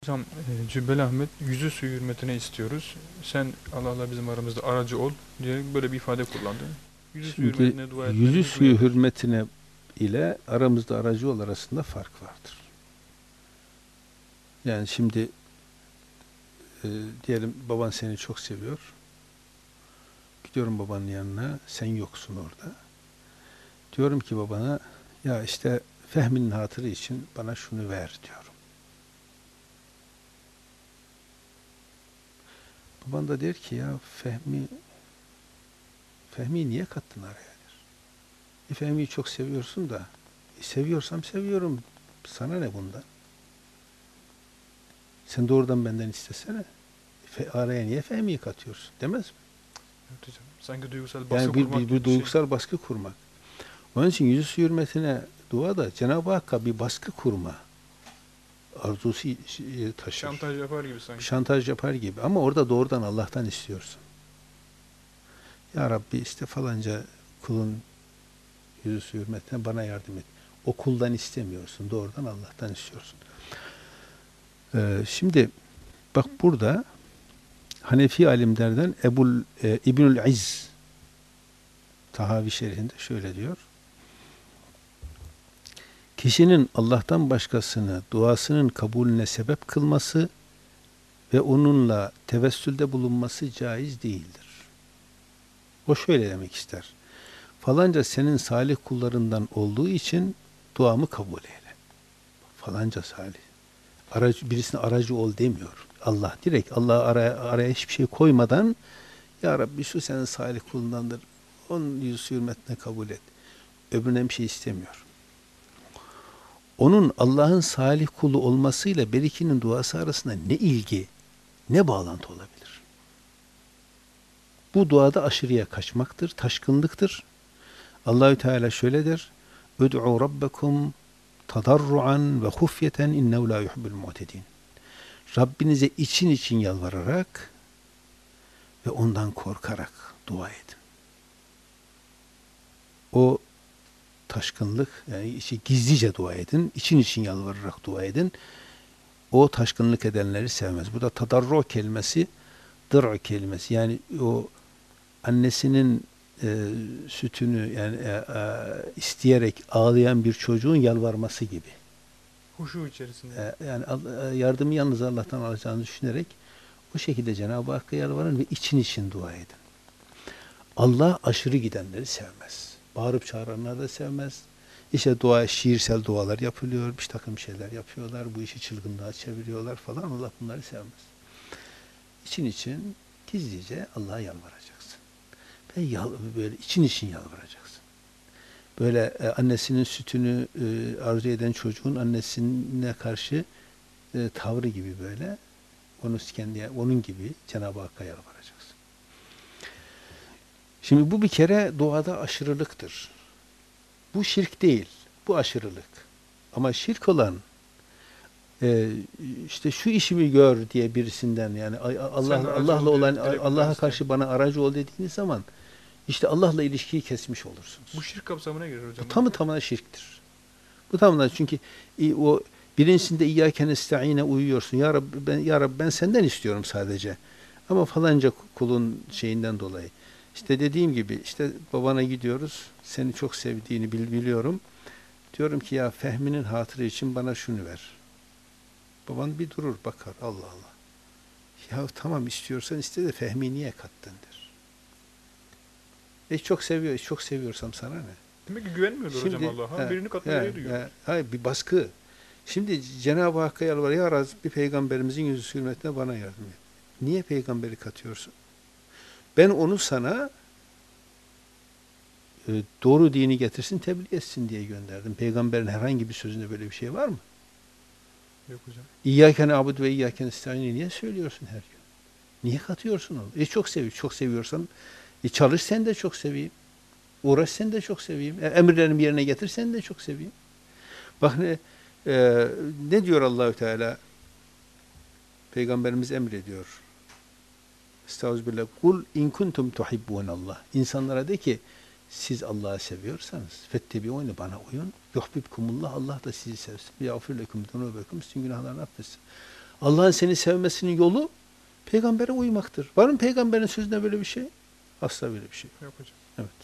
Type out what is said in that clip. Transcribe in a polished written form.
Hocam Cübbeli Ahmet yüzü suyu hürmetine istiyoruz. Sen Allah'la bizim aramızda aracı ol diye böyle bir ifade kullandı. Yüzü suyu Şimdi hürmetine dua yüzü etmemizi suyu duyuyoruz. hürmetine ile aramızda aracı ol arasında fark vardır. Yani şimdi e, diyelim baban seni çok seviyor. Gidiyorum babanın yanına, sen yoksun orada. Diyorum ki babana, ya işte Fehmi'nin hatırı için bana şunu ver diyorum. Baban da der ki ya Fehmi'yi niye kattın araya der. Fehmi'yi çok seviyorsun da, seviyorsam seviyorum. Sana ne bundan? Sen doğrudan benden istesene. Araya niye Fehmi'yi katıyorsun demez mi? Evet hocam. Sanki duygusal baskı Yani bir, kurmak bir, gibi bir bir şey. duygusal baskı kurmak. Onun için yüzü su hürmetine dua da Cenab-ı Hakk'a bir baskı kurma arzusu taşır. Şantaj yapar gibi sanki. Şantaj yapar gibi. Ama orada doğrudan Allah'tan istiyorsun. Ya Rabbi işte falanca kulun yüzü su hürmetine bana yardım et. O kuldan istemiyorsun. Doğrudan Allah'tan istiyorsun. Şimdi bak burada Hanefi alimlerden İbnül İzz Tahavi şerhinde şöyle diyor. Kişinin Allah'tan başkasını duasının kabulüne sebep kılması ve onunla tevessülde bulunması caiz değildir. O şöyle demek ister. Falanca senin salih kullarından olduğu için duamı kabul eyle. Falanca salih. Birisine aracı ol demiyor. Allah direkt Allah'a araya hiçbir şey koymadan ya Rabbi şu senin salih kulundandır. Onun yüzü hürmetine kabul et. Öbürüne bir şey istemiyor. Onun Allah'ın salih kulu olmasıyla berikinin duası arasında ne ilgi, ne bağlantı olabilir? Bu duada aşırıya kaçmaktır, taşkınlıktır. Allahü Teala şöyle der: "Ud'u rabbakum tadarruan ve hufyeten innehu la yuhibbul mu'tedin." Rabbinize için için yalvararak ve ondan korkarak dua edin. O taşkınlık, yani gizlice dua edin, için için yalvararak dua edin. O taşkınlık edenleri sevmez. Bu da tadarru kelimesi, dır kelimesi. Yani o annesinin sütünü yani isteyerek ağlayan bir çocuğun yalvarması gibi. Huşu içerisinde. Yani yardımı yalnız Allah'tan alacağını düşünerek o şekilde Cenab-ı Hakk'a yalvarın ve için dua edin. Allah aşırı gidenleri sevmez. Bağırıp çağıranları da sevmez. İşte şiirsel dualar yapılıyor, bir takım şeyler yapıyorlar, bu işi çılgınlığa çeviriyorlar falan. Allah bunları sevmez. İçin gizlice Allah'a yalvaracaksın. Ve böyle için yalvaracaksın. Böyle annesinin sütünü arzu eden çocuğun annesine karşı tavrı gibi böyle onun gibi Cenab-ı Hakk'a yalvaracaksın. Şimdi bu bir kere duada aşırılıktır. Bu şirk değil, bu aşırılık. Ama şirk olan işte şu işimi gör diye birisinden yani Allah'a karşı bana aracı ol dediğiniz zaman işte Allah'la ilişkiyi kesmiş olursunuz. Bu şirk kapsamına girer hocam. Bu tamı tamına şirktir. Bu tamına çünkü o birincisinde İyyâke nestaîne uyuyorsun. Ya Rabbi ben senden istiyorum sadece. Ama falanca kulun şeyinden dolayı. İşte dediğim gibi işte babana gidiyoruz. Seni çok sevdiğini biliyorum. Diyorum ki ya Fehmi'nin hatırı için bana şunu ver. Baban bir durur bakar. Allah Allah. Ya tamam istiyorsan iste de Fehmi niye kattın der. Çok seviyorsam sana ne? Demek ki güvenmiyorlar hocam Allah'a. Birini katmaya duyuyorlar. Hayır bir baskı. Şimdi Cenab-ı Hakk'a yalvar. Ya Rabbi bir peygamberimizin yüzü hürmetine bana yardım et. Niye peygamberi katıyorsun? Ben onu sana doğru dini getirsin, tebliğ etsin diye gönderdim. Peygamberin herhangi bir sözünde böyle bir şey var mı? Yok hocam. İyyâke na'budu ve iyyâke nestaîn'i niye söylüyorsun her gün? Niye katıyorsun onu? Çok seviyorsan çalış sen de çok seveyim. Uğraş sen de çok seveyim. Emirlerimi yerine getir sen de çok seveyim. Bak ne diyor Allahü Teala? Peygamberimiz emrediyor. Estağfirullah. Kul in kuntum tuhibbunallah. İnsanlara de ki siz Allah'ı seviyorsanız fettebiûne bana uyun. Yuhbibkumullah Allah da sizi sevsin. Yağfir lekum zunubekum sizin günahlarını affetsin. Allah'ın seni sevmesinin yolu peygambere uymaktır. Var mı peygamberin sözünde böyle bir şey? Asla böyle bir şey yok. Yok hocam. Evet.